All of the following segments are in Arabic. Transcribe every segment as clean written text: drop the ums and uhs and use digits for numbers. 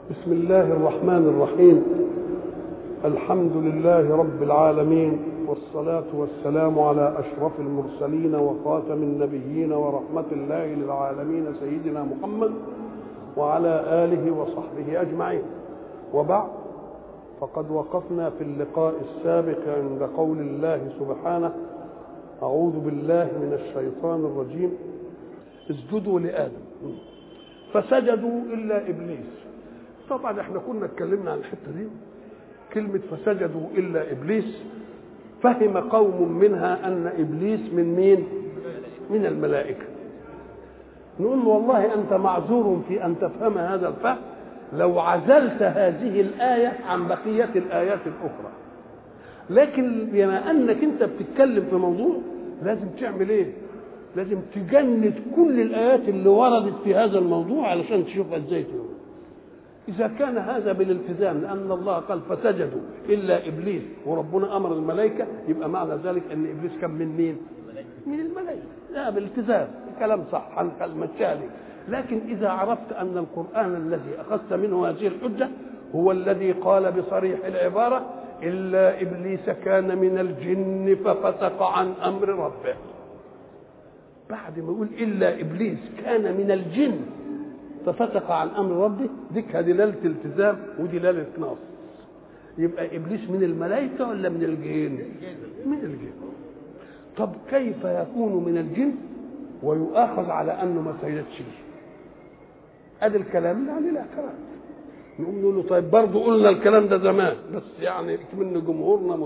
بسم الله الرحمن الرحيم. الحمد لله رب العالمين، والصلاة والسلام على أشرف المرسلين وخاتم النبيين ورحمة الله للعالمين سيدنا محمد وعلى آله وصحبه أجمعين. وبعد، فقد وقفنا في اللقاء السابق عند قول الله سبحانه: أعوذ بالله من الشيطان الرجيم، اسجدوا لآدم فسجدوا إلا إبليس. طبعا احنا كنا اتكلمنا عن الحته دي، كلمه فسجدوا الا ابليس فهم قوم منها ان ابليس من مين؟ من الملائكه. نقول له والله انت معذور في ان تفهم هذا الفهم لو عزلت هذه الايه عن بقيه الايات الاخرى، لكن بما انك انت بتتكلم في موضوع لازم تعمل ايه؟ لازم تجند كل الايات اللي وردت في هذا الموضوع علشان تشوفها ازاي تقول. إذا كان هذا بالالتزام، لأن الله قال فسجدوا إلا إبليس وربنا أمر الملائكة، يبقى معنى ذلك أن إبليس كان من مين؟ من الملائكة. لا، بالالتزام الكلام صح، هنمشيها. لكن إذا عرفت أن القرآن الذي أخذت منه هذه الحجة هو الذي قال بصريح العبارة: إلا إبليس كان من الجن ففسق عن أمر ربه. بعد ما يقول إلا إبليس كان من الجن ففتق عن امر ربه، ديك دلاله التزام ودلاله نص. يبقى ابليس من الملائكه ولا من الجن؟ من الجن. طب كيف يكون من الجن ويؤاخذ على انه ما سيدش؟ ادي الكلام يعني لا كلام. نقول له طيب برضه قلنا الكلام ده زمان، بس يعني من جمهورنا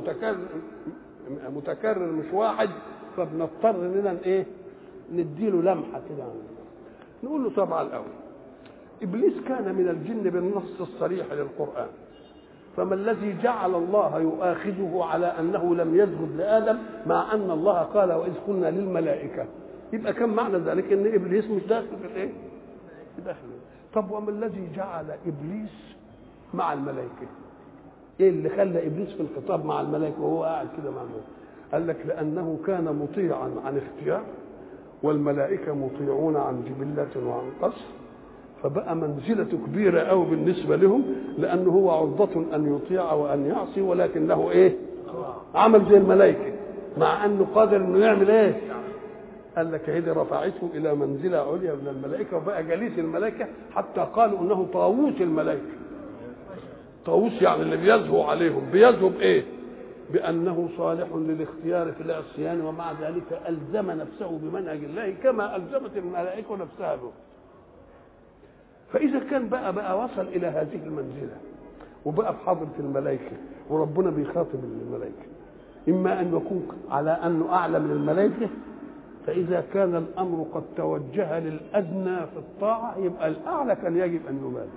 متكرر مش واحد، فبنضطر اننا ايه؟ نديله لمحه كده. نقول له طبعا الاول إبليس كان من الجن بالنص الصريح للقرآن، فما الذي جعل الله يؤاخذه على أنه لم يسجد لآدم مع أن الله قال وإذ قلنا للملائكة؟ يبقى كم معنى ذلك؟ إن إبليس مش داخل في الإيه؟ داخل. طب وما الذي جعل إبليس مع الملائكة؟ إيه اللي خلى إبليس في الخطاب مع الملائكة وهو قاعد كده مع الملائكة؟ قال لك لأنه كان مطيعا عن اختيار، والملائكة مطيعون عن جبلة وعن قصر، فبقى منزلته كبيرة قوي بالنسبة لهم، لأنه هو عرضة أن يطيع وأن يعصي، ولكن له إيه؟ عمل زي الملائكة، مع أنه قادر أنه يعمل إيه؟ قال لك هذه رفعته إلى منزلة عليا من الملائكة، وبقى جليس الملائكة، حتى قالوا أنه طاووس الملائكة. طاووس يعني اللي بيزهو عليهم. بيزهو بإيه؟ بأنه صالح للاختيار في العصيان، ومع ذلك ألزم نفسه بمنهج الله كما ألزمت الملائكة نفسها به. فإذا كان بقى وصل إلى هذه المنزلة وبقى في حضرة الملائكة، وربنا بيخاطب الملائكة، إما أن يكون على أنه أعلى من الملائكة، فإذا كان الأمر قد توجه للأدنى في الطاعة يبقى الأعلى كان يجب أن يبالي.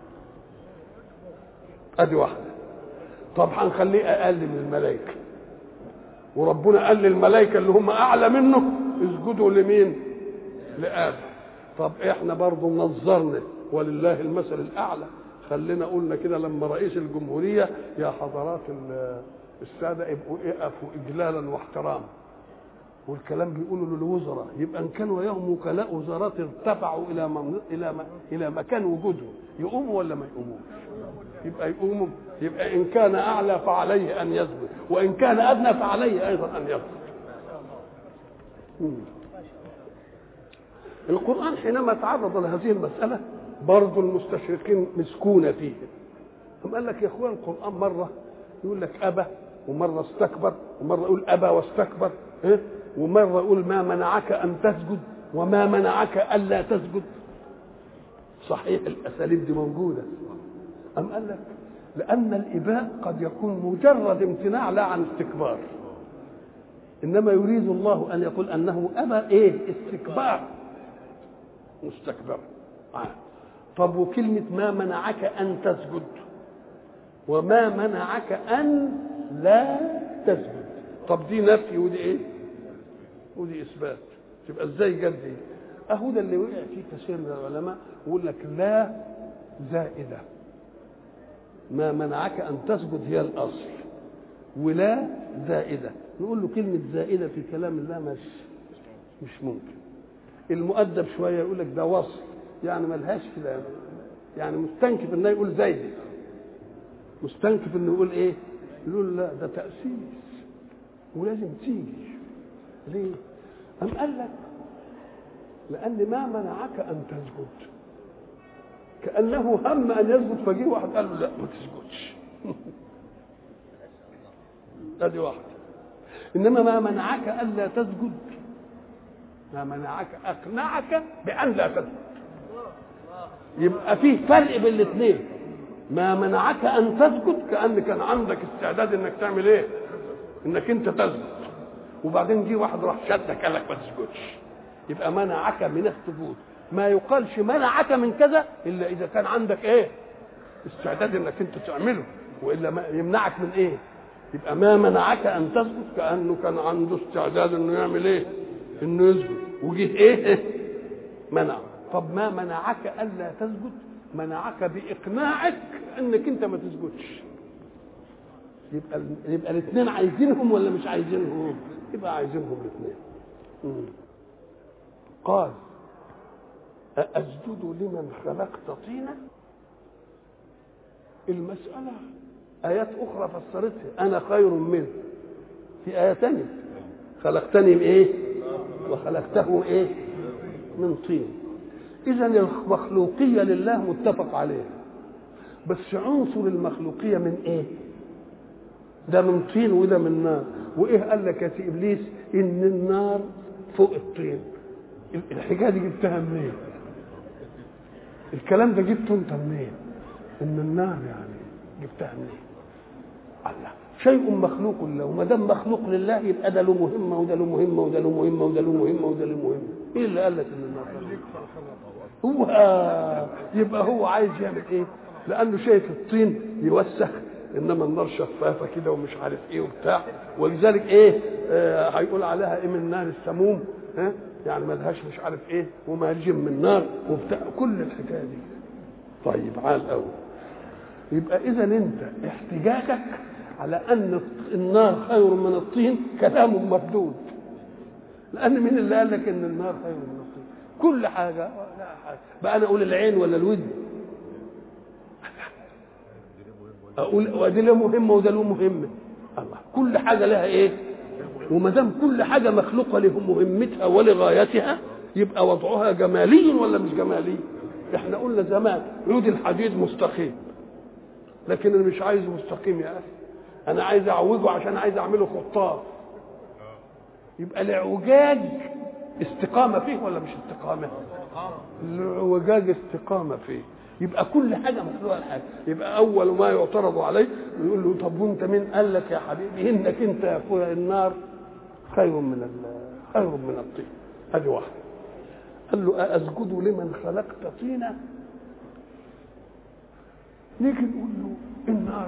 أدي واحدة. طب هنخليه أقل من الملائكة، وربنا قال للملائكة اللي هم أعلى منه اسجدوا لمين؟ لآدم. طب إحنا برضو نظرنا ولله المثل الأعلى، خلينا قلنا كده لما رئيس الجمهورية: يا حضرات السادة ابقوا اقفوا إجلالا واحتراما، والكلام بيقولوا للوزراء، يبقى إن كانوا وياهم وكلاء وزارات ارتفعوا إلى مكان وجودهم، يقوموا ولا ما يقوموش؟ يبقى يقوموا. يبقى إن كان أعلى فعليه أن يسجد، وإن كان أدنى فعليه أيضا أن يسجد. القرآن حينما تعرض لهذه المسألة برضو المستشرقين مسكونة فيه. هم قال لك يا اخوان القرآن مرة يقول لك أبى، ومرة استكبر، ومرة يقول أبى واستكبر، ومرة يقول ما منعك أن تسجد وما منعك ألا تسجد. صحيح الأساليب دي موجودة. أم قال لك لأن الإباء قد يكون مجرد امتناع لا عن استكبار، إنما يريد الله أن يقول أنه أبى إيه؟ استكبار، مستكبر. طب وكلمة ما منعك أن تسجد وما منعك أن لا تسجد، طب دي نفي ودي إيه؟ ودي إثبات. تبقى إزاي جد دي؟ أهو ده اللي وقع فيه كثير من العلماء، يقول لك لا زائدة، ما منعك أن تسجد هي الأصل، ولا زائدة. نقول له كلمة زائدة في كلام الله مش ممكن. المؤدب شوية يقول لك ده وصل، يعني ملهاش كده يعني مستنكف انه يقول زيد، مستنكف انه يقول ايه؟ يقول لا ده تأسيس ولازم تيجي. ليه؟ أم قال لك لأن ما منعك أن تسجد، كأنه هم أن يسجد فجيه واحد قال له لا ما تسجدش. هذه واحدة. إنما ما منعك ألا تسجد، ما منعك أقنعك بأن لا تسجد. يبقى فيه فرق بين الاثنين. ما منعك أن تسجد كأن كان عندك استعداد إنك تعمل إيه؟ إنك أنت تسجد، وبعدين جه واحد راح شدك قال لك ما تسجدش. يبقى منعك من السجود. ما يقالش منعك من كذا إلا إذا كان عندك إيه؟ استعداد إنك أنت تعمله، وإلا ما يمنعك من إيه؟ يبقى ما منعك أن تسجد كأنه كان عنده استعداد إنه يعمل إيه؟ إنه يسجد، وجه إيه؟ منع. طب ما منعك ألا تسجد؟ منعك بإقناعك إنك أنت ما تسجدش. يبقى الاثنين عايزينهم ولا مش عايزينهم؟ يبقى عايزينهم الاثنين. قال أأسجد لمن خلقت طينا؟ المسألة آيات أخرى فسرتها أنا خير منه. في آية ثانية خلقتني بإيه؟ وخلقته إيه؟ من طين. إذن المخلوقية لله متفق عليها، بس عنصر المخلوقية من إيه؟ ده من طين وده من نار. وإيه قال لك يا سي إبليس إن النار فوق الطين؟ الحكاية دي جبتها منين؟ الكلام ده جبته أنت منين؟ إن النار يعني جبتها منين؟ الله، شيء مخلوق لله، وما دام مخلوق لله يبقى ده له مهمة وده له مهمة وده له مهمة وده له مهمة وده له مهمة. إيه اللي قال لك إن النار هو يبقى هو عايز يعمل إيه؟ لأنه شايف الطين يوسخ، إنما النار شفافة كده ومش عارف إيه وبتاع، ولذلك إيه هيقول عليها إيه؟ من نار السموم، ها؟ يعني ملهاش مش عارف إيه ومهاجم من نار وبتاع، كل الحكاية دي. طيب عال قوي. يبقى إذا أنت احتجاجك على أن النار خير من الطين كلام مردود، لأن من اللي قال لك إن النار خير من الطين؟ كل حاجة. لا حاجة بقى أنا أقول العين ولا الودن؟ أقول وده له مهمة وده له مهمة. الله، كل حاجة لها إيه؟ وما دام كل حاجة مخلوقة لمهمتها ولغايتها يبقى وضعها جمالي ولا مش جمالي؟ احنا قلنا زمان عود الحديد مستقيم، لكن انا مش عايزه مستقيم يا اخي، انا عايز اعوجه عشان عايز اعمله خطاف. يبقى الاعوجاج استقامه فيه ولا مش استقامه؟ الاعوجاج استقامه فيه. يبقى كل حاجه مخلوقه لحاجه. يبقى اول ما يعترض عليه يقول له طب وانت مين قال لك يا حبيبي انك انت يا اخويا النار خير من الطين؟ هذه واحده. قال له أأسجد لمن خلقت طينا؟ نيجي نقول له النار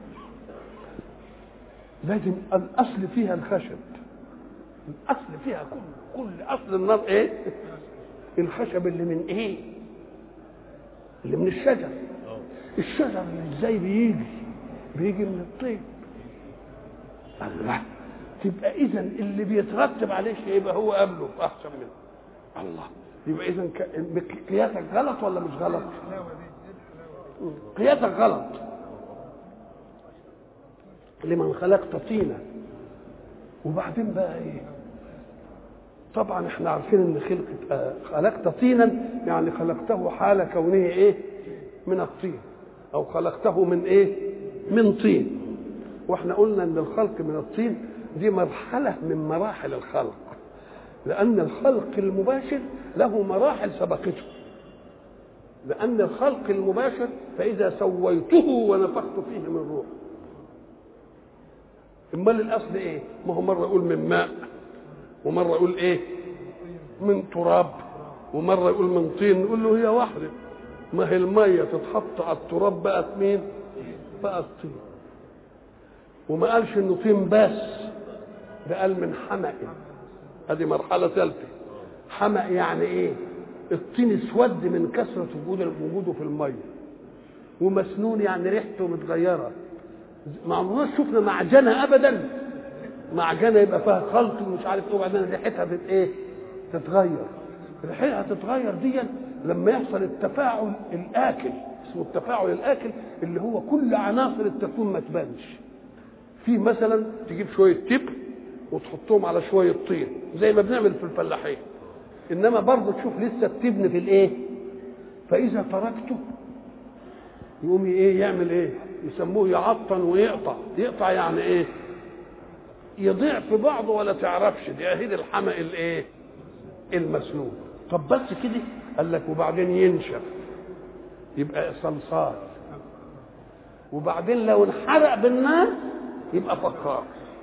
لازم الأصل فيها الخشب، الأصل فيها كل أصل النار إيه؟ الخشب اللي من إيه؟ اللي من الشجر. الشجر إزاي بيجي من الطين. الله، تبقى إذن اللي بيترتب عليه شيء يبقى هو قبله أحسن منه. الله، يبقى إذن قياسك غلط ولا مش غلط؟ قياسك غلط. لمن خلقت طينا. وبعدين بقى إيه؟ طبعا احنا عارفين ان خلقت طينا يعني خلقته حال كونه ايه؟ من الطين، او خلقته من ايه؟ من طين. واحنا قلنا ان الخلق من الطين دي مرحلة من مراحل الخلق، لأن الخلق المباشر له مراحل سبقته. لأن الخلق المباشر فإذا سويته ونفخت فيه من روح. امال الأصل إيه؟ ما هو مرة يقول من ماء، ومرة يقول إيه؟ من تراب، ومرة يقول من طين. نقول له هي واحدة، ما هي المية تتحط على التراب بقت مين؟ بقت طين. وما قالش إنه طين بس، ده قال من حمأ. هذه مرحلة ثالثة. حمأ يعني ايه؟ الطين اسود من كثرة وجوده في المية. ومسنون يعني ريحته متغيرة. ما عمرنا شفنا معجنة ابدا. معجنة يبقى فيها خلط ومش عارف ايه، وبعدين ريحتها ايه؟ تتغير. ريحتها تتغير دي لما يحصل التفاعل الآكل، اسمه التفاعل الآكل، اللي هو كل عناصر التكوين ما تبانش. في مثلا تجيب شوية تبر وتحطهم على شوية طين زي ما بنعمل في الفلاحين، إنما برضه تشوف لسه التبن في الإيه؟ فإذا تركته يقوم إيه؟ يعمل إيه؟ يسموه يعطن ويقطع. يقطع يعني إيه؟ يضيع في بعضه ولا تعرفش. دي أهيد الحمأ الإيه؟ المسنون. طب بس كده؟ قال لك وبعدين ينشف يبقى صلصال، وبعدين لو انحرق بالنار يبقى فخار.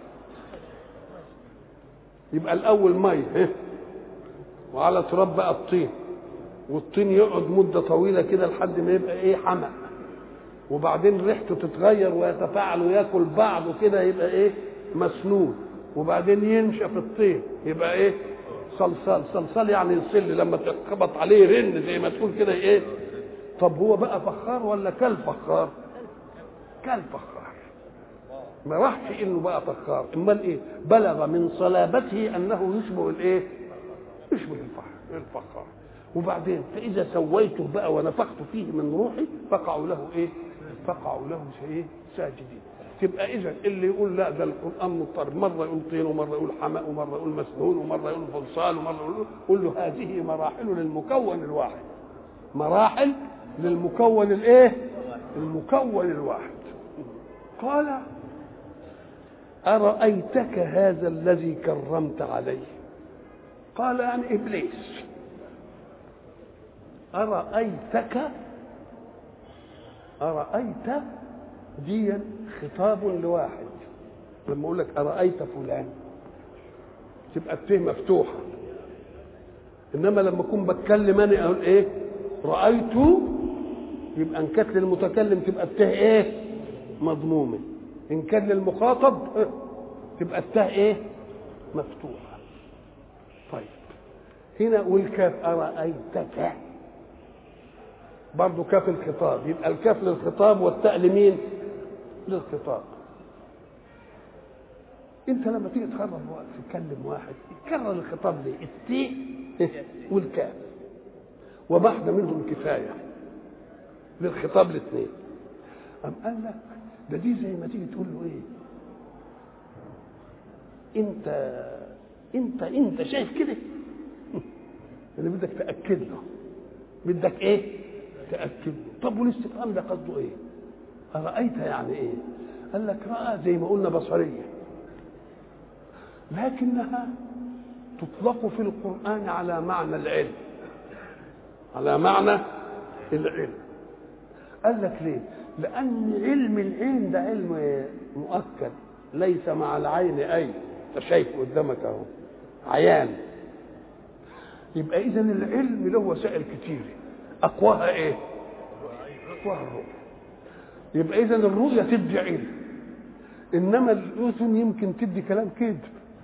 يبقى الاول ميه وعلى تراب بقى الطين، والطين يقعد مده طويله كده لحد ما يبقى ايه؟ حمأ، وبعدين ريحته تتغير ويتفاعل وياكل بعض وكده يبقى ايه؟ مسنون، وبعدين ينشف الطين يبقى ايه؟ صلصال. صلصال يعني يصل لما تخبط عليه رن زي ما تقول كده ايه؟ طب هو بقى فخار ولا كالفخار؟ كالفخار، ما راحش انه بقى فخار. امال ايه؟ بلغ من صلابته انه يشبه الايه؟ يشبه الفخار. وبعدين فاذا سويته بقى ونفخت فيه من روحي فقعوا له ايه؟ فقعوا له ايه؟ ساجدين. تبقى اذا اللي يقول لا ده القران مضطرب، مره يقول طين ومره يقول حمأ ومره يقول مسنون ومره يقول فلصال ومره يقول له هذه مراحل للمكون الواحد. مراحل للمكون الايه؟ المكون الواحد. قال أرأيتك هذا الذي كرمت عليه؟ قال يعني إبليس. أرأيتك، أرأيت دي خطاب لواحد. لما أقول لك أرأيت فلان تبقى الته مفتوحة، إنما لما أكون بتكلم أنا أقول إيه؟ رأيت، يبقى إن كانت للمتكلم تبقى الته إيه؟ مضمومة. إن كان للمخاطب تبقى التاء إيه؟ مفتوحة. طيب هنا والكاف أرأيتك برضو كاف الخطاب، يبقى الكاف للخطاب والتاء لمين؟ للخطاب. أنت لما تيجي تكلم واحد يكرر الخطاب ليه؟ التاء والكاف، وواحدة منهم كفاية للخطاب الاثنين. أم قال لك ده دي زي ما تيجي تقول له ايه؟ انت شايف كده؟ اللي بدك تاكد له، بدك ايه؟ تاكد له. طب والاستفهام ده قصده ايه؟ ارايت يعني ايه؟ قال لك راى زي ما قلنا بصريه، لكنها تطلق في القران على معنى العلم، على معنى العلم. قال لك ليه؟ لأن علم العين ده علم مؤكد، ليس مع العين أي، أنت شايف قدامك أهو عيان. يبقى إذا العلم له وسائل كتير، أقواها إيه؟ أقواها الرؤية. يبقى إذا الرؤية تدي علم، إنما الأذن يمكن تدي كلام كذب،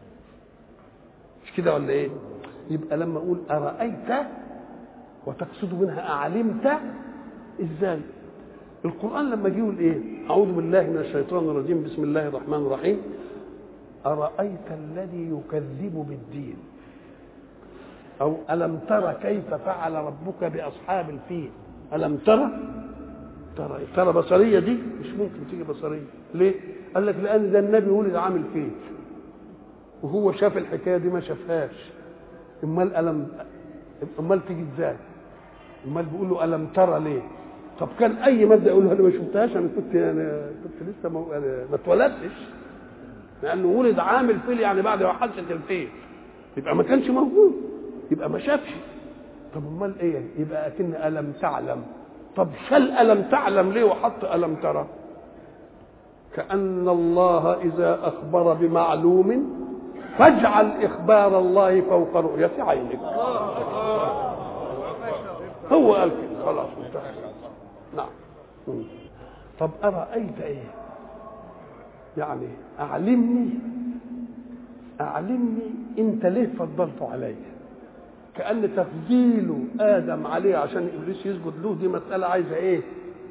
مش كده ولا إيه؟ يبقى لما أقول أرأيت وتقصد منها أعلمت، إزاي؟ القرآن لما جه يقول ايه؟ أعوذ بالله من الشيطان الرجيم، بسم الله الرحمن الرحيم. أرأيت الذي يكذب بالدين، أو ألم ترى كيف فعل ربك بأصحاب الفيل؟ ألم ترى بصرية دي مش ممكن تيجي بصرية. ليه؟ قال لك لأن ده النبي ولد عامل فيل وهو شاف الحكاية دي ما شافهاش. امال تيجي ازاي؟ امال بيقول له ألم ترى ليه؟ طب كان اي ماده يقول له انا ما شفتهاش، انا كنت لسه ما اتولدتش، لانه ولد عامل فيل يعني بعد ما حدث الفيل، يبقى ما كانش موجود، يبقى ما شافش. طب امال ايه؟ يبقى اكن الم تعلم. طب شال الم تعلم ليه وحط الم ترى؟ كأن الله اذا اخبر بمعلوم فاجعل اخبار الله فوق رؤية عينك. هو قال كده خلاص انتهى. نعم. طب أرأيت إيه؟ يعني أعلمني أنت ليه فضلته علي؟ كأن تفضيل آدم عليه عشان إبليس يسجد له دي مسألة عايزة إيه؟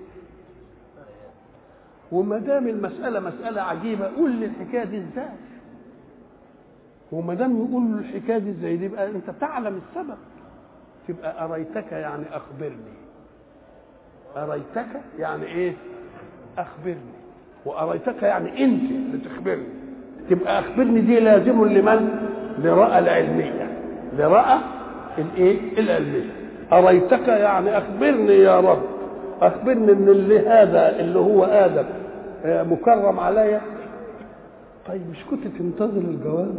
وما دام المسألة مسألة عجيبة قول لي الحكاية دي إزاي؟ وما دام يقول له الحكاية دي إزاي دي يبقى أنت تعلم السبب، تبقى أريتك يعني أخبرني. أريتك يعني إيه؟ أخبرني. وأريتك يعني أنت اللي تخبرني. تبقى أخبرني دي لازم لمن؟ لرأى العلمية، لرأى الإيه؟ العلمية. أريتك يعني أخبرني يا رب، أخبرني إن اللي هذا اللي هو آدم مكرم عليا. طيب مش كنت تنتظر الجواب؟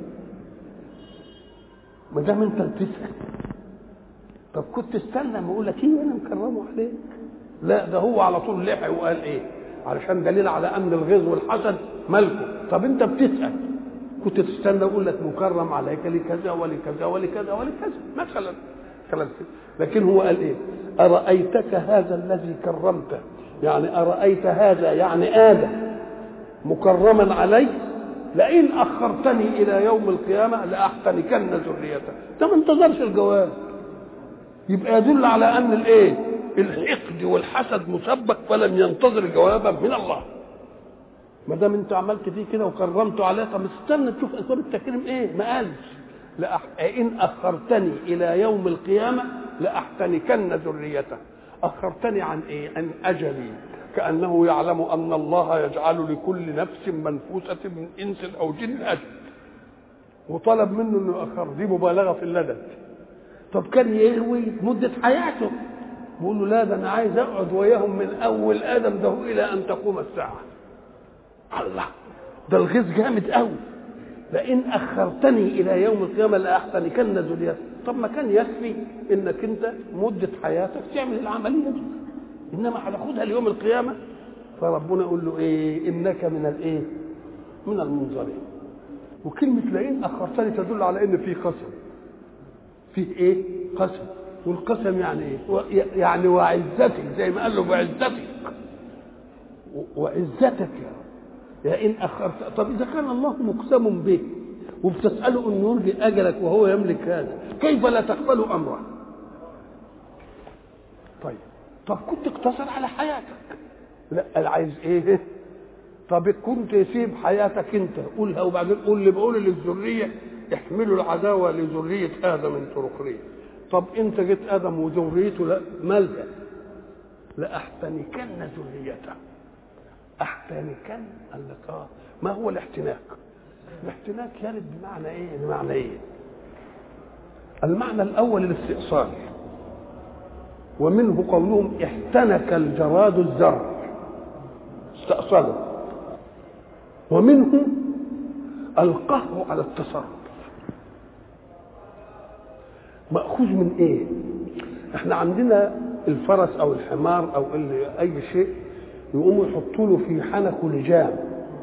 ما دام أنت بتسأل، طب كنت استنى ما أقول لك إيه أنا مكرمه عليك. لا، ده هو على طول لحق وقال إيه؟ علشان دليل على أن الغيظ والحسد ملكه. طب أنت بتسأل، كنت تستنى أقول لك مكرم عليك لكذا ولكذا ولكذا ولكذا مثلا كلام. لكن هو قال إيه؟ أرأيتك هذا الذي كرمته، يعني أرأيت هذا يعني آدم مكرما علي، لئن أخرتني إلى يوم القيامة لأحتنكن ذريته. ده ما انتظرش الجواب، يبقى يدل على أن الإيه؟ الحقد والحسد مسبق، فلم ينتظر جوابا من الله. ما دام انت عملت فيه كده وكرمته عليه، طب استنى تشوف اسباب التكريم ايه. ما قالش ان اخرتني الى يوم القيامه لاحتنكن ذريته. اخرتني عن ايه؟ عن اجلي، كانه يعلم ان الله يجعل لكل نفس منفوسه من انس او جن اجل، وطلب منه انه ياخر. دي مبالغه في اللدد. طب كان يهوي مده حياته، بيقول له لا، ده انا عايز اقعد وياهم من اول ادم ده الى ان تقوم الساعه. الله، ده الغيظ جامد قوي. لئن اخرتني الى يوم القيامه لاحتنكن ذريتي. طب ما كان يكفي انك انت مده حياتك تعمل العمليه دي، انما هتاخدها ليوم القيامه. فربنا يقول له ايه؟ انك من الايه؟ من المنظرين. وكلمه لئن اخرتني تدل على ان في قسم. فيه ايه؟ قسم. والقسم يعني ايه؟ يعني وعزتك، زي ما قال له بعزتك وعزتك يا إن أخرت. طب إذا كان الله مقسم به وبتسأله أن يرجي أجلك وهو يملك هذا، كيف لا تقبل أمره؟ طب كنت اقتصر على حياتك. لا، عايز إيه؟ طب كنت يسيب حياتك أنت قولها، وبعدين بقول للذرية احملوا العداوة لذرية آدم من طرقية. طب أنت جيت آدم وذريته لا مالها، لأحتنكن ذريته. احتنكن قال لك ما هو الاحتناك؟ الاحتناك يرد بمعنى ايه؟ بمعنى ايه؟ المعنى الاول الاستئصال، ومنه قولهم احتنك الجراد الزرع، استأصله. ومنه القهر على التصرف. مأخوذ من ايه؟ احنا عندنا الفرس او الحمار او اي شيء يقوموا يحطوا له في حنكه لجام.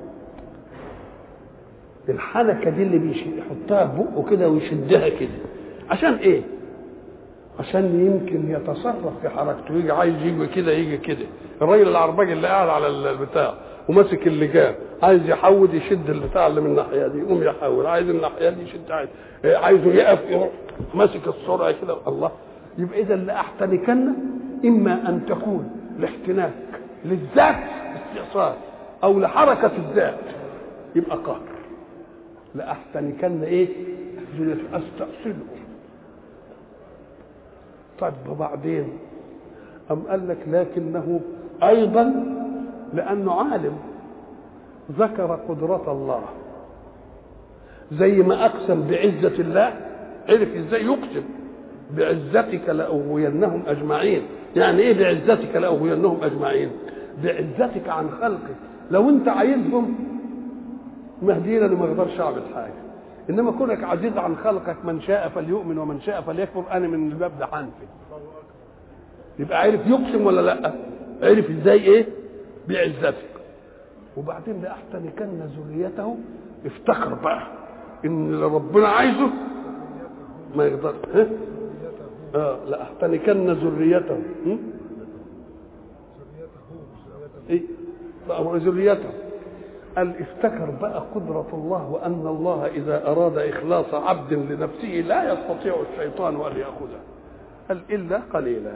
الحنكه دي اللي يحطها في بقه كده ويشدها كده عشان ايه؟ عشان يمكن يتصرف في حركته، يجي عايز يجي كده يجي كده. الراجل العرباجي اللي قاعد على البتاع وماسك اللجام عايز يحود يشد البتاع اللي من الناحيه دي يقوم يحول، عايز الناحيه دي يشد، عايزه يقف يروح ماسك السرعه كده. الله، يبقى اذا لاحتنكن اما ان تكون الاحتناك للذات استئصال او لحركه الذات يبقى قهر. لاحتنكن ايه؟ استأصله. طيب وبعدين أم قال لك لكنه أيضا لأنه عالم ذكر قدرة الله، زي ما أقسم بعزة الله عرف إزاي يقسم بعزتك لأغوينهم أجمعين. يعني إيه بعزتك لأغوينهم أجمعين؟ بعزتك عن خلقك. لو أنت عايزهم مهدينا ما يقدرش أعمل حاجة، إنما كونك عزيز عن خلقك من شاء فليؤمن ومن شاء فليكفر، أنا من الباب ده حنفي. يبقى عرف يقسم ولا لا؟ عرف ازاي ايه؟ بعزتك. وبعدين لاحتنكن ذريته، افتكر بقى ان اللي ربنا عايزه ما يقدر. لاحتنكن ذريته ايه؟ ذريته. قال افتكر بقى قدرة الله وان الله اذا اراد اخلاص عبد لنفسه لا يستطيع الشيطان ان ياخذه. قال الا قليلا.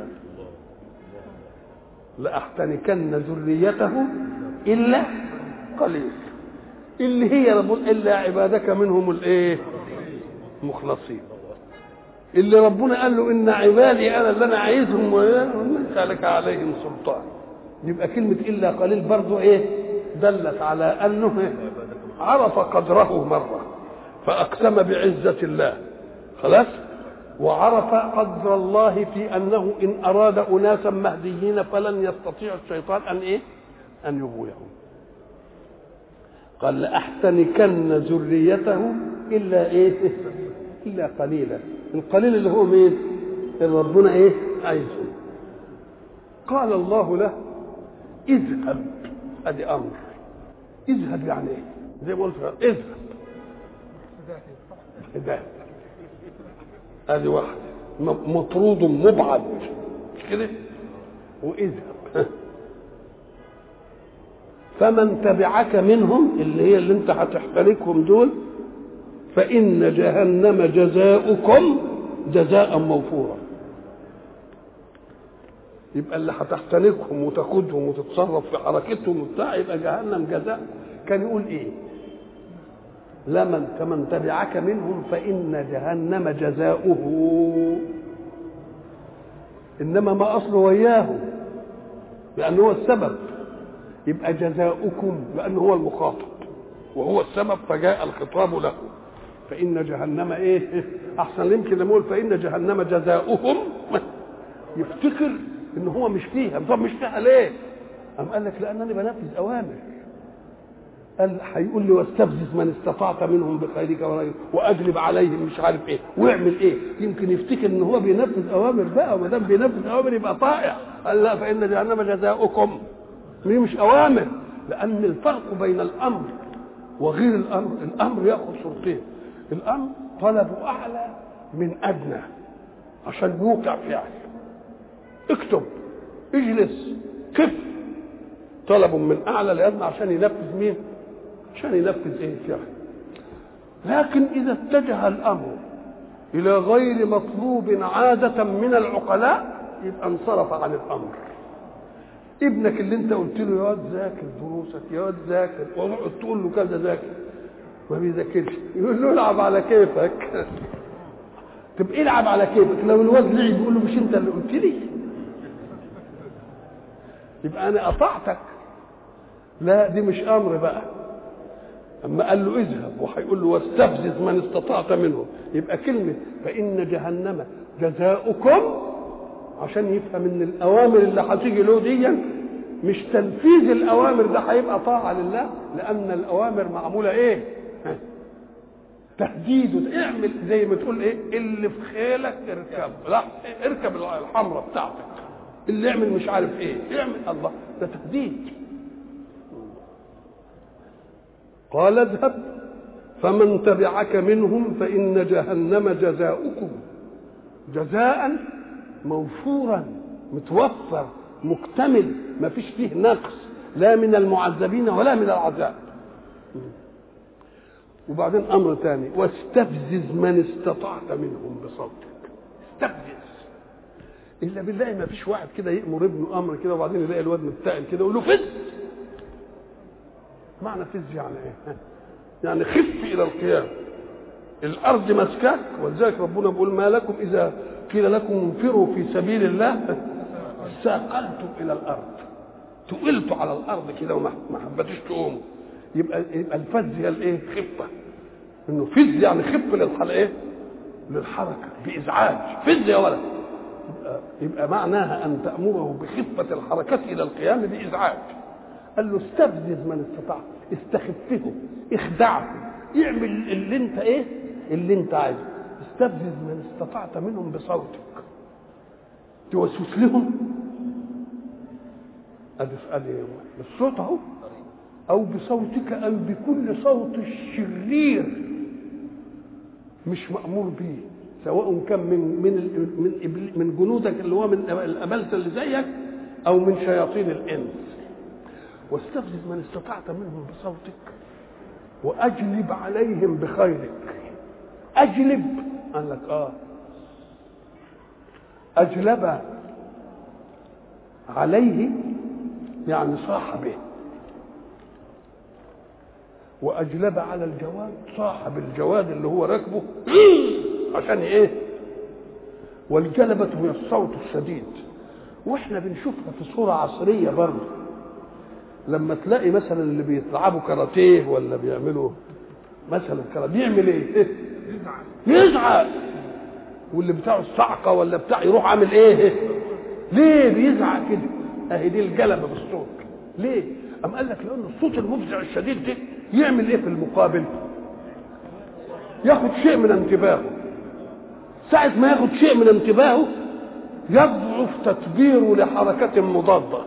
لأحتنكن ذريته إلا قليل، اللي هي إلا عبادك منهم الإيه؟ مخلصين. اللي ربنا قال له ان عبادي انا اللي انا عايزهم وليس لك عليهم سلطان. يبقى كلمه الا قليل برضه ايه؟ دلت على انه عرف قدره مره فاقسم بعزه الله خلاص، وعرف قدر الله في انه ان اراد اناسا مهديين فلن يستطيع الشيطان ان ايه؟ ان يغويهم. قال لاحتنكن ذريته الا ايه؟ الا قليلا. القليل اللي هو مين؟ اللي ربنا ايه؟ عايزه. قال الله له اذهب، ادي امر. اذهب يعني ايه؟ زي ما قلت اذهب، اذهب ادي واحد مطرود مبعد مش كده؟ واذهب فمن تبعك منهم اللي هي اللي انت هتحترقهم دول فإن جهنم جزاؤكم جزاء موفورا. يبقى اللي هتحترقهم وتاخدهم وتتصرف في حركتهم وبتاع يبقى جهنم جزاء. كان يقول ايه؟ فمن تبعك منهم فإن جهنم جزاؤه، انما ما اصله وياه لانه هو السبب. يبقى جزاؤكم لانه هو المخاطب وهو السبب فجاء الخطاب له. فإن جهنم ايه؟ احسن يمكن لما يقول فإن جهنم جزاؤهم يفتكر ان هو مش فيها. طب مش فيها ليه؟ قال لك لانني بنفذ اوامر. قال هيقول لي واستفزز من استطعت منهم بخيرك ورأيك واجلب عليهم مش عارف ايه واعمل ايه. يمكن يفتكر ان هو بينفذ اوامر بقى، وما دام بينفذ اوامر يبقى طائع. قال لا، فإن جهنم جزاؤكم مش اوامر. لان الفرق بين الامر وغير الامر، الامر ياخذ صورتين. الامر طلب اعلى من ادنى عشان يوقع فعل. اكتب، اجلس، كف. طلب من اعلى لادنى عشان ينفذ مين؟ عشان ينفذ ايه؟ فعل. لكن اذا اتجه الامر الى غير مطلوب عاده من العقلاء يبقى انصرف عن الامر. ابنك اللي انت قلت له يا واد ذاكر دروسك، يا واد ذاكر، وتقعد تقول له كذا ذاكر، ما بيذاكرش. يقول له العب على كيفك. تبقى العب على كيفك. لو الواد لعب يقول له مش انت اللي قلت لي، يبقى انا قطعتك. لا، دي مش امر بقى. اما قال له اذهب وهيقول له واستفزز من استطعت منهم، يبقى كلمه فإن جهنم جزاؤكم عشان يفهم ان الاوامر اللي هتيجي له دي مش تنفيذ الاوامر، ده هيبقى طاعه لله. لان الاوامر معموله ايه؟ تهديد. اعمل زي ما تقول ايه؟ اللي في خيلك اركب، لا اركب الحمراء بتاعتك، اللي يعمل مش عارف ايه اعمل. الله، ده تهديد. قال اذهب فمن تبعك منهم فإن جهنم جزاؤكم جزاء موفورا، متوفر مكتمل، ما فيش فيه نقص لا من المعذبين ولا من العذاب. وبعدين امر ثاني، واستفزز من استطعت منهم بصوتك. استفزز. الا بالله ما فيش واحد كده يأمر ابنه امر كده وبعدين يلاقي الواد متقل كده يقول له فز. معنى فز يعني ايه؟ يعني خف الى القيام. الارض مسكاك، ولذلك ربنا بيقول ما لكم اذا قيل لكم انفروا في سبيل الله ساقلتم الى الارض، تقلتوا على الارض كده وما حبتوش تقوموا. يبقى الفز هي الايه؟ خفه. انه فز يعني خف للحركه ايه؟ للحركه بازعاج. فز يا ولد. يبقى معناها ان تامره بخفه الحركه الى القيام بازعاج. قال له استفزز من استطاع، استخفه، اخدعه، اعمل اللي انت ايه؟ اللي انت عايزه. استفزز من استطعت منهم بصوتك، توسوس لهم. ادي بالصوت اهو، او بصوتك، او بكل صوت الشرير مش مأمور به، سواء كان من جنودك اللي هو من الابلسه اللي زيك او من شياطين الانس. واستفزز من استطعت منهم بصوتك واجلب عليهم بخيرك. اجلب، قال لك اجلب عليه يعني صاح به، واجلب على الجواد صاحب الجواد اللي هو راكبه عشان ايه؟ والجلبة هي الصوت الشديد. واحنا بنشوفها في صورة عصرية برضه، لما تلاقي مثلا اللي بيلعبوا كاراتيه ولا بيعملوا مثلا كاراتيه بيعمل ايه؟ يزعق. واللي بتاعه الصعقة ولا بتاع يروح عامل ايه؟ ليه بيزعق كده؟ اهي دي الجلبة بالصوت. ليه؟ أم قال لك لأن الصوت المفزع الشديد ده يعمل ايه في المقابل؟ ياخد شيء من انتباهه. ساعة ما ياخد شيء من انتباهه يضعف تدبيره لحركة مضادة.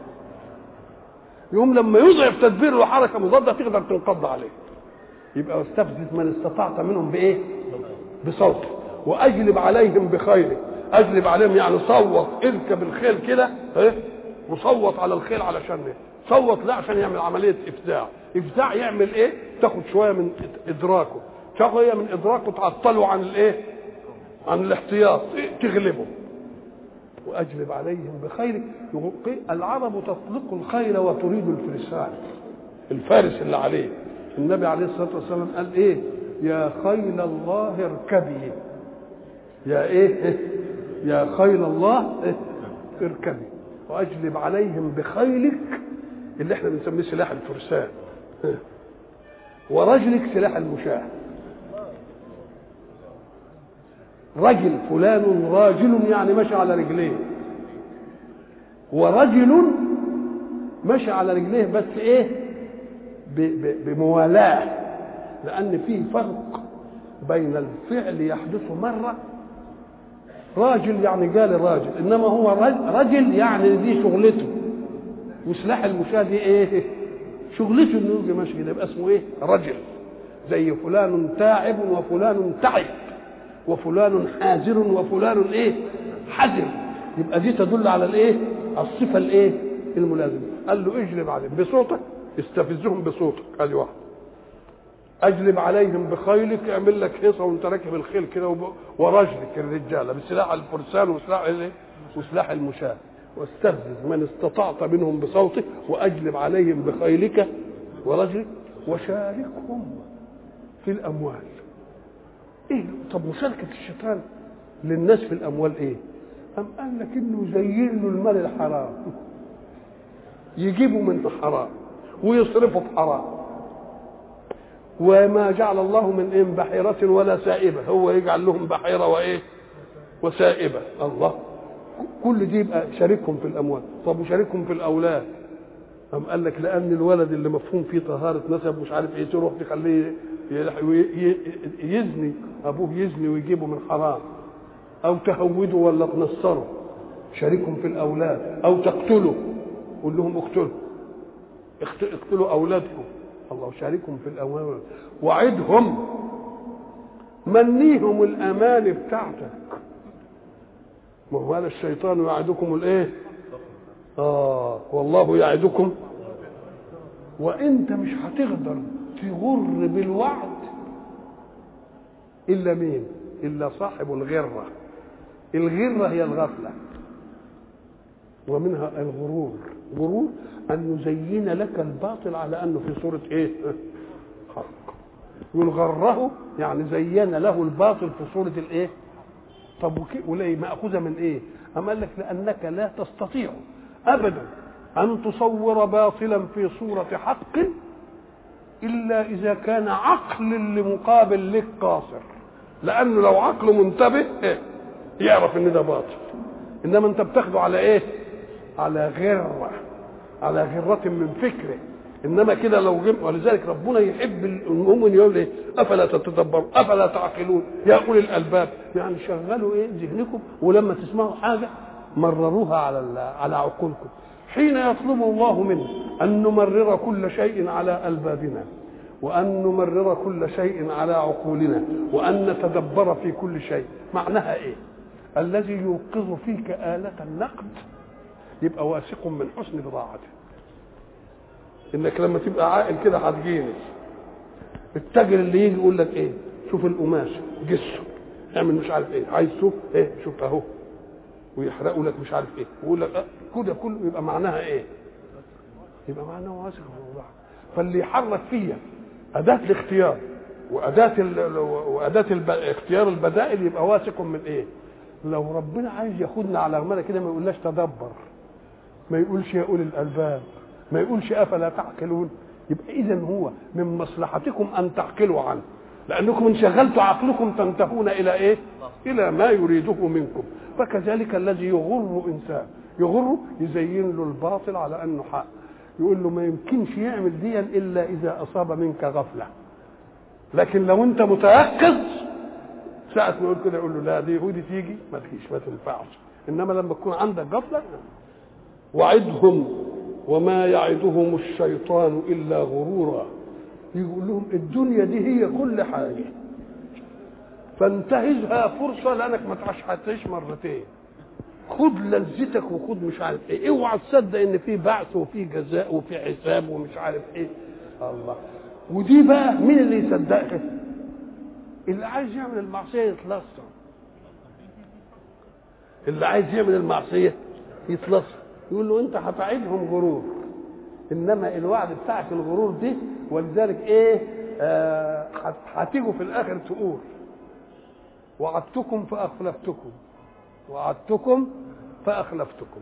يوم لما يضعف تدبيره لحركة مضادة تقدر تنقض عليه. يبقى واستفزز من استطعت منهم بإيه؟ بصوت. وأجلب عليهم بخيل. أجلب عليهم يعني صوت، اركب الخيل كده وصوت على الخيل علشان ايه؟ صوت لا عشان يعمل عملية إفزاع. إفزاع يعمل إيه؟ تاخد شوية من إدراكه، شوية من إدراكه تعطله عن الإيه؟ عن الاحتياط، تغلبه. واجلب عليهم بخيل. العرب تطلق الخيل وتريد الفرسان، الفارس اللي عليه. النبي عليه الصلاه والسلام قال ايه؟ يا خيل الله اركبي. يا ايه؟ يا خيل الله اركبي. واجلب عليهم بخيلك اللي احنا بنسميه سلاح الفرسان، ورجلك سلاح المشاة. رجل فلان راجل يعني مشى على رجليه، ورجل مشى على رجليه بس ايه؟ بموالاه. لان فيه فرق بين الفعل يحدث مره، راجل يعني قال راجل، انما هو رجل يعني دي شغلته. وسلاح المشاة دي ايه؟ شغلته انه يجي ماشي كده، يبقى اسمه ايه؟ رجل. زي فلان تعب وفلان تعب وفلان حاذر وفلان ايه؟ حذر. يبقى دي تدل على الايه؟ على الصفه الايه؟ الملازمه. قال له اجلب عليهم بصوتك، استفزهم بصوتك. ادي واحد. اجلب عليهم بخيلك، اعمل لك هيصه وانت راكب الخيل كده، ورجلك الرجاله بسلاح الفرسان وسلاح الايه؟ وسلاح المشاة. واستفزز من استطعت منهم بصوتك، واجلب عليهم بخيلك ورجلك، وشاركهم في الاموال. ايه؟ طب مشاركه الشيطان للناس في الاموال ايه؟ أم قال لك انه يزين له المال الحرام، يجيبوا من حرام ويصرفوا في حرام. وما جعل الله من إيه؟ بحيرة ولا سائبة، هو يجعل لهم بحيرة وايه؟ وسائبة. الله، كل دي يبقى شاركهم في الاموال. طب وشاركهم في الاولاد؟ أم قال لك لان الولد اللي مفهوم فيه طهارة نسب مش عارف ايه، تروح تخليه يزني، ابوه يزني ويجيبه من حرام، او تهوده ولا تنصره. شاركهم في الاولاد. او تقتله، قول لهم اقتلوا اولادكم. الله، شاركهم في الاموال. وعدهم، منيهم الامان بتاعتك. ما هو هذا الشيطان يعدكم الايه؟ والله يعدكم. وانت مش هتقدر تغر بالوعد الا مين؟ الا صاحب الغره. الغره هي الغفله، ومنها الغرور. غرور ان يزين لك الباطل على انه في صوره ايه؟ حق. والغره يعني زين له الباطل في صوره الايه؟ طب وليه ماخوذه من ايه؟ أم قال لك لانك لا تستطيع ابدا ان تصور باطلا في صوره حق الا اذا كان عقل اللي مقابل لك قاصر. لانه لو عقله منتبه يعرف ان ده باطل، انما انت بتاخده على ايه؟ على غره، على غره من فكره. انما كده لو ولذلك ربنا يحب المؤمن يقول ايه؟ افلا تتدبروا افلا تعقلون يا اولي الالباب. يعني شغلوا ايه؟ ذهنكم، ولما تسمعوا حاجه مرروها على عقولكم. حين يطلب الله منا ان نمرر كل شيء على البابنا، وان نمرر كل شيء على عقولنا، وان نتدبر في كل شيء، معناها ايه؟ الذي يوقظ فيك آلة النقد يبقى واثق من حسن بضاعته. انك لما تبقى عاقل كده هتجيني. التاجر اللي يجي يقول لك ايه؟ شوف القماش، جسه، اعمل مش عارف ايه، عايز شوف ايه؟ شوف اهو، ويحرقوا لك مش عارف ايه، ويقول لك كده كله، يبقى معناها ايه؟ يبقى معناها واثق من بضاعته. فاللي يحرك فيا اداه الاختيار واداه اختيار البدائل يبقى واثق من ايه؟ لو ربنا عايز ياخدنا على غمالة كده ما يقولناش تدبر، ما يقولش يا أولي الألباب، ما يقولش أفلا تعقلون. يبقى إذن هو من مصلحتكم أن تعقلوا عنه، لأنكم إن شغلتوا عقلكم تنتهون إلى إيه؟ إلى ما يريده منكم. فكذلك الذي يغر إنسان، يغره يزين له الباطل على أنه حق، يقول له ما يمكنش يعمل ديا إلا إذا أصاب منك غفلة، لكن لو أنت متيقظ ساعة ما يقول كده يقول له لا دي ودي تيجي ما تجيش ما تنفعش. إنما لما تكون عندك غفلة وعدهم وما يعدهم الشيطان إلا غرورا، يقول لهم الدنيا دي هي كل حاجة، فانتهزها فرصة لأنك ما تعيش مرتين، خد لذتك وخد مش عارف ايه، اوعى تصدق ان في بعث وفي جزاء وفي حساب ومش عارف ايه. الله، ودي بقى مين اللي يصدقها؟ اللي عايز يعمل المعصية يتلصم، اللي عايز يعمل المعصية يتلصم، يقول له انت هتعيدهم غرور، انما الوعد بتاعك الغرور دي، ولذلك ايه هتيجوا في الاخر تقول وعدتكم فاخلفتكم، وعدتكم فاخلفتكم.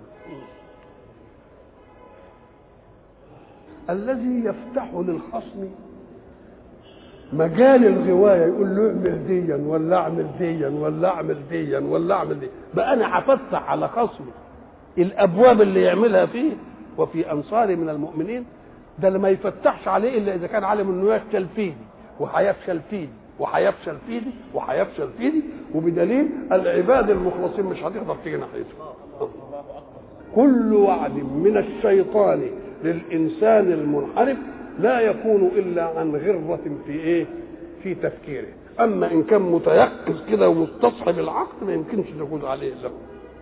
الذي يفتح للخصم مجال الغوايه يقول له اعمل ديا ولا اعمل ديا ولا اعمل ديا ولا اعمل ديا، بقى انا هفتح على خصمي الابواب اللي يعملها فيه. وفي انصاري من المؤمنين، ده اللي ما يفتحش عليه الا اذا كان عالم انه يفشل فيه وهيفشل فيه وهيفشل فيه وهيفشل فيه، وبدليل العباد المخلصين مش هتقدر تيجي ناحيته. كل وعد من الشيطان للانسان المنحرف لا يكون الا عن غرة في ايه؟ في تفكيره. اما ان كان متيقظ كده ومستصحب العقل ما يمكنش تجوز عليه له.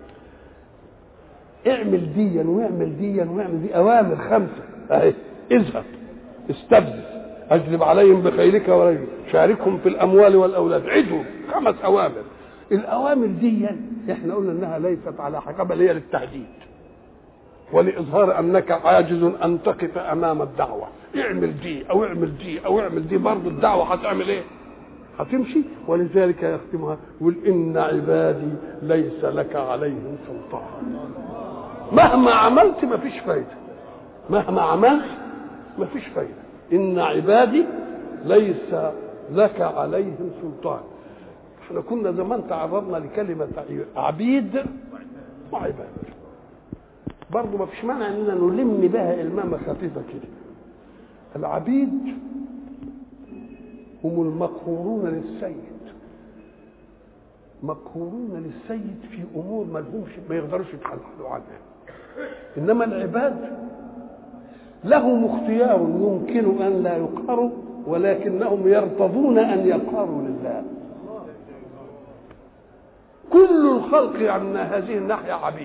اعمل ديا واعمل ديا واعمل دي، اوامر 5 اهي: اذهب، استبدل، اجلب عليهم بخيلك ورجلك، شاركهم في الاموال والاولاد، عدهم. 5 اوامر. الاوامر دي احنا قلنا انها ليست على حقيقه، بل هي للتهديد ولاظهار انك عاجز ان تقف امام الدعوه. اعمل دي او اعمل دي او اعمل دي، برضه الدعوه هتعمل ايه؟ هتمشي. ولذلك يختمها يقول ان عبادي ليس لك عليهم سلطان. مهما عملت ما فيش فايده، مهما عملت ما فيش فايده. ان عبادي ليس لك عليهم سلطان. احنا كنا زمان تعرضنا لكلمه عبيد وعباد، برضه ما فيش مانع اننا نلم بها المامه خفيفه كده. العبيد هم المقهورون للسيد، مقهورون للسيد في امور ما يقدروش يتحللوا عنها. انما العباد لهم اختيار يمكن ان لا يقهروا، ولكنهم يرتضون ان يقهروا لله. كل الخلق عن هذه الناحيه عبيد،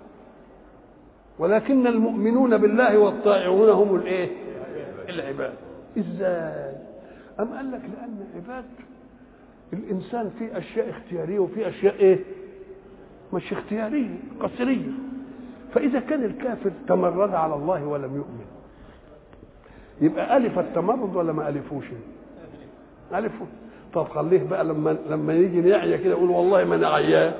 ولكن المؤمنون بالله والطائعون هم الايه؟ العباد. ازاي؟ ام قال لك لان عباد الانسان في اشياء اختياريه وفي اشياء ايه؟ مش اختياريه، قصريه. فاذا كان الكافر تمرد على الله ولم يؤمن، يبقى الف التمرد ولا ما الفوش؟ الفه. طب خليه بقى لما يجي نعيا كده يقول والله ما انا عيان.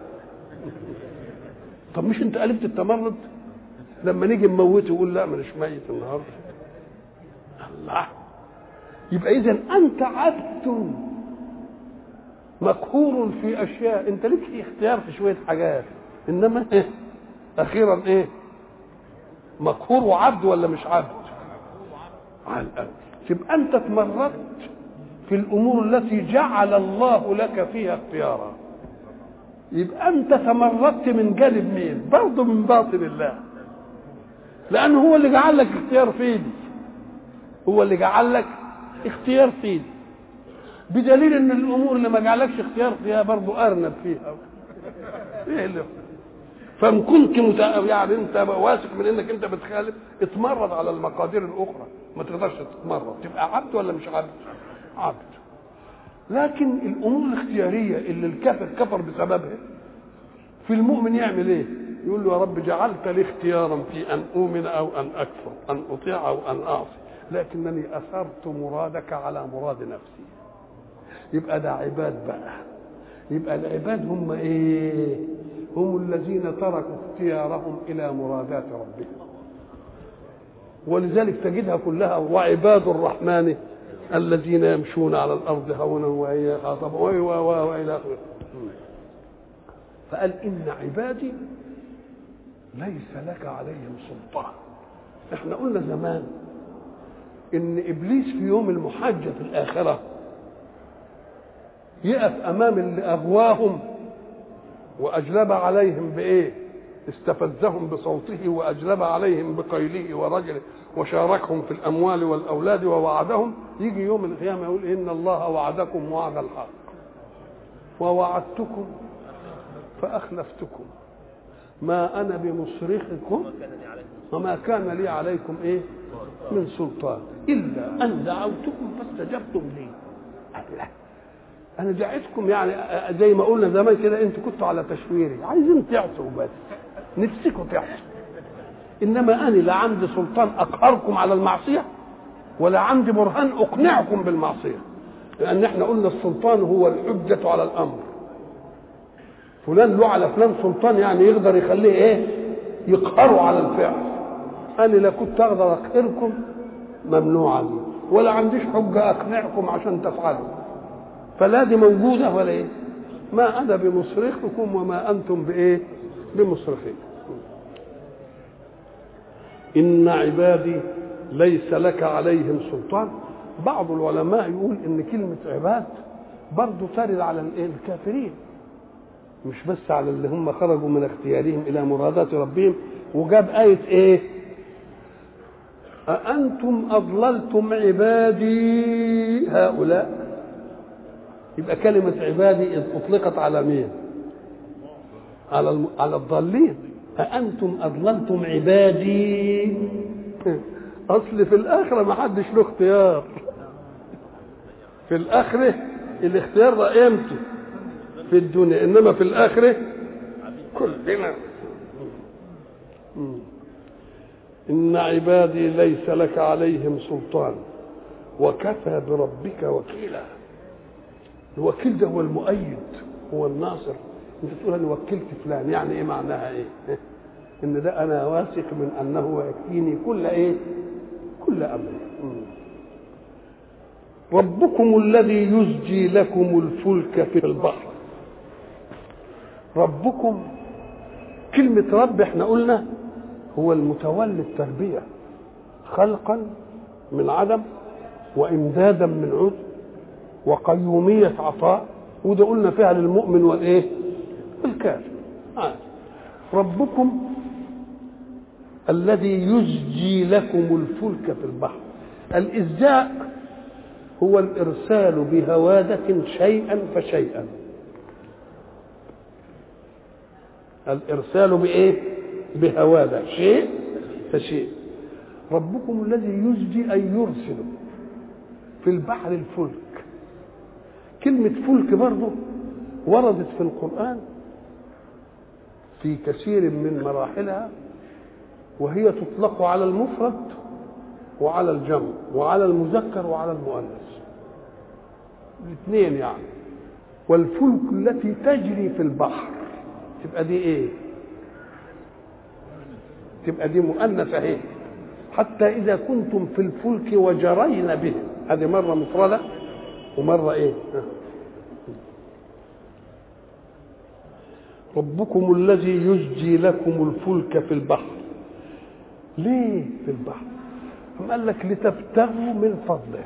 طب مش انت الفت التمرد؟ لما نيجي نموته يقول لا مانيش ميت النهارده. الله. يبقى اذا انت عبد مقهور في اشياء، انت ليك اختيار في شويه حاجات، انما إيه؟ اخيرا ايه؟ مقهور وعبد ولا مش عبد؟ على الأقل يبقى انت تمردت في الامور التي جعل الله لك فيها اختيارا. يبقى انت تمردت من جانب مين؟ برضه من باطن الله، لانه هو اللي جعل لك اختيار فيه، هو اللي جعل لك اختيار فيه، بدليل ان الامور اللي ما جعلكش اختيار فيها برضه ارنب فيها. ايه اللي فان كنت يعني انت واثق من انك انت بتخالف، اتمرد على المقادير الاخرى، ما تقدرش تتمرد، تبقى عبد ولا مش عبد؟ عبد. لكن الامور الاختياريه اللي الكافر كفر بسببها، في المؤمن يعمل ايه؟ يقول له يا رب جعلت لي اختيارا في ان اؤمن او ان اكفر، ان اطيع او ان اعصي، لكنني اثرت مرادك على مراد نفسي. يبقى ده عباد بقى. يبقى العباد هم ايه؟ هم الذين تركوا اختيارهم الى مرادات ربهم. ولذلك تجدها كلها وعباد الرحمن الذين يمشون على الارض هونا وهي خاطبا والى اخره. فقال ان عبادي ليس لك عليهم سلطان. احنا قلنا زمان ان ابليس في يوم المحاجه في الاخره يقف امام اللي اغواهم واجلب عليهم بايه؟ استفزهم بصوته واجلب عليهم بقيله ورجله وشاركهم في الاموال والاولاد ووعدهم. يجي يوم القيامه يقول ان الله وعدكم وعد الحق ووعدتكم فاخلفتكم ما انا بمصرخكم وما كان لي عليكم ايه من سلطان الا ان دعوتكم فاستجبتم لي. لا انا دعيتكم يعني زي ما قلنا زمان كده انتوا كنتوا على تشويري عايزين تعصوا بس نفسكم تعصوا، انما انا لا عندي سلطان اقهركم على المعصيه ولا عندي برهان اقنعكم بالمعصيه. لان احنا قلنا السلطان هو الحجه على الامر. فلان له على فلان سلطان يعني يقدر يخليه ايه؟ يقهروا على الفعل. انا لا كنت اقدر اقهركم ممنوع عني ولا عنديش حجه اقنعكم عشان تفعلوا. فلا دي موجوده ولا ايه؟ ما انا بمصرخكم وما انتم بايه؟ بمصرخين. ان عبادي ليس لك عليهم سلطان. بعض العلماء يقول ان كلمه عباد برضه ترد على الكافرين مش بس على اللي هم خرجوا من اختيارهم الى مرادات ربهم. وجاب ايه ايه؟ أأنتم أضللتم عبادي هؤلاء. يبقى كلمة عبادي أطلقت على مين؟ على الضالين. أأنتم أضللتم عبادي. أصل في الآخرة ما حدش له اختيار. في الآخرة الاختيار ده إمتى؟ في الدنيا، إنما في الآخرة كلنا. إن عبادي ليس لك عليهم سلطان وكفى بربك وكيلا. الوكيل ده هو المؤيد هو الناصر. انت تقول انا وكلت فلان يعني ايه معناها ايه؟ ان ده انا واثق من انه يكفيني كل ايه؟ كل امر. ربكم الذي يزجي لكم الفلك في البحر. ربكم كلمة رب احنا قلنا هو المتولي التربية خلقا من عدم وامدادا من عدم وقيومية عطاء. وده قلنا فيها للمؤمن والايه؟ الكافر. ربكم الذي يزجي لكم الفلك في البحر. الإزجاء هو الإرسال بهوادة شيئا فشيئا. الإرسال بإيه؟ بهوادة شيء فشيء. ربكم الذي يزجي أي يرسل في البحر الفلك. كلمة فلك برضه وردت في القرآن في كثير من مراحلها وهي تطلق على المفرد وعلى الجمع وعلى المذكر وعلى المؤنث الاثنين يعني. والفلك التي تجري في البحر تبقى دي ايه؟ تبقى دي مؤنثة اهي. حتى إذا كنتم في الفلك وجرين به، هذه مرة مفردة ومرة ايه؟ ربكم الذي يزجي لكم الفلك في البحر. ليه في البحر؟ قال لك لتبتغوا من فضله.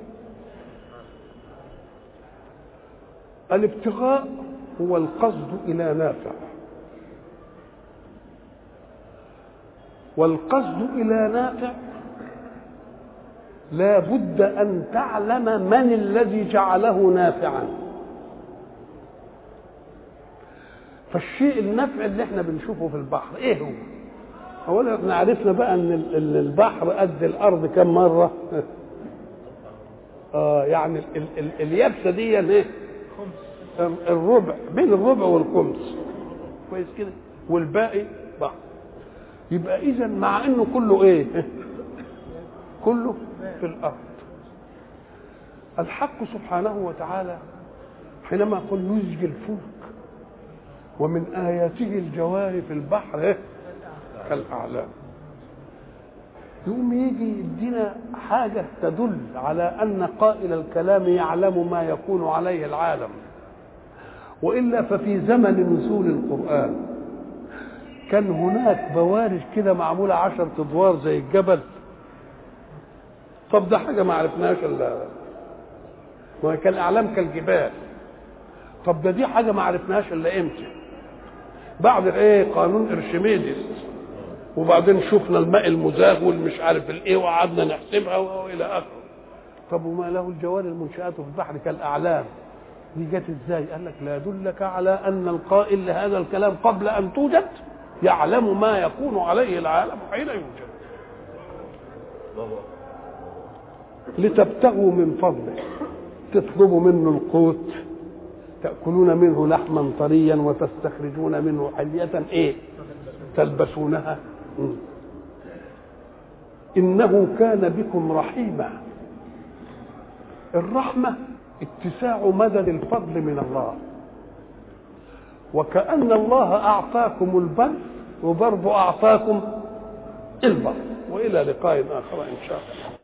الابتغاء هو القصد إلى نافع، والقصد إلى نافع لا بد أن تعلم من الذي جعله نافعا. فالشيء النفع اللي احنا بنشوفه في البحر ايه هو؟ اولا احنا عرفنا بقى ان البحر قد الارض كم مره؟ يعني اليابسه دي ايه؟ الربع، بين الربع والخمس كويس كده، والباقي بحر. يبقى اذا مع انه كله ايه؟ كله في الارض. الحق سبحانه وتعالى حينما قل يزجي الفلك ومن آياته الجوار في البحر كالأعلام. يقوم يجي يدينا حاجة تدل على أن قائل الكلام يعلم ما يكون عليه العالم، وإلا ففي زمن نزول القرآن كان هناك بوارج كده معمولة 10 أدوار زي الجبل. طب ده حاجة ما عرفناش إلا ما كان الأعلام كالجبال. طب دي حاجة ما عرفناش إلا إمتى؟ بعد إيه؟ قانون إرشميدس، وبعدين شفنا الماء المزاغ والمش عارف الإيه وقعدنا نحسبها وإلى آخره. طب وما له الجوار المنشآت في البحر كالأعلام دي جت إزاي؟ قال لك لا يدلك على أن القائل لهذا الكلام قبل أن توجد يعلم ما يكون عليه العالم حين يوجد. لتبتغوا من فضله، تطلبوا منه القوت، تأكلون منه لحما طريا وتستخرجون منه حلية ايه تلبسونها. إنه كان بكم رحيما. الرحمة اتساع مدد الفضل من الله، وكأن الله أعطاكم البر وبرضه أعطاكم البر. وإلى لقاء آخر إن شاء الله.